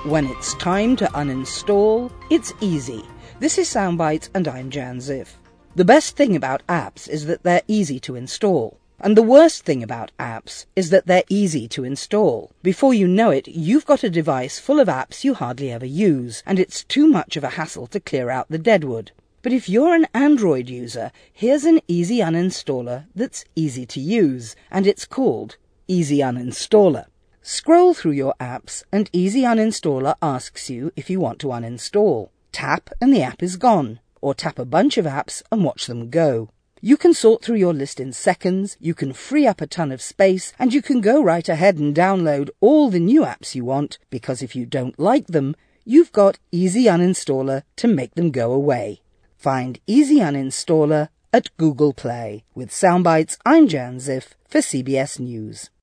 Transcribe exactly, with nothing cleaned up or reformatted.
When it's time to uninstall, it's easy. This is Soundbites and I'm Jan Ziff. The best thing about apps is that they're easy to install. And the worst thing about apps is that they're easy to install. Before you know it, you've got a device full of apps you hardly ever use, and it's too much of a hassle to clear out the deadwood. But if you're an Android user, here's an easy uninstaller that's easy to use, and it's called Easy Uninstaller. Scroll through your apps and Easy Uninstaller asks you if you want to uninstall. Tap and the app is gone, or tap a bunch of apps and watch them go. You can sort through your list in seconds, you can free up a ton of space, and you can go right ahead and download all the new apps you want, because if you don't like them, you've got Easy Uninstaller to make them go away. Find Easy Uninstaller at Google Play. With Soundbites, I'm Jan Ziff for C B S News.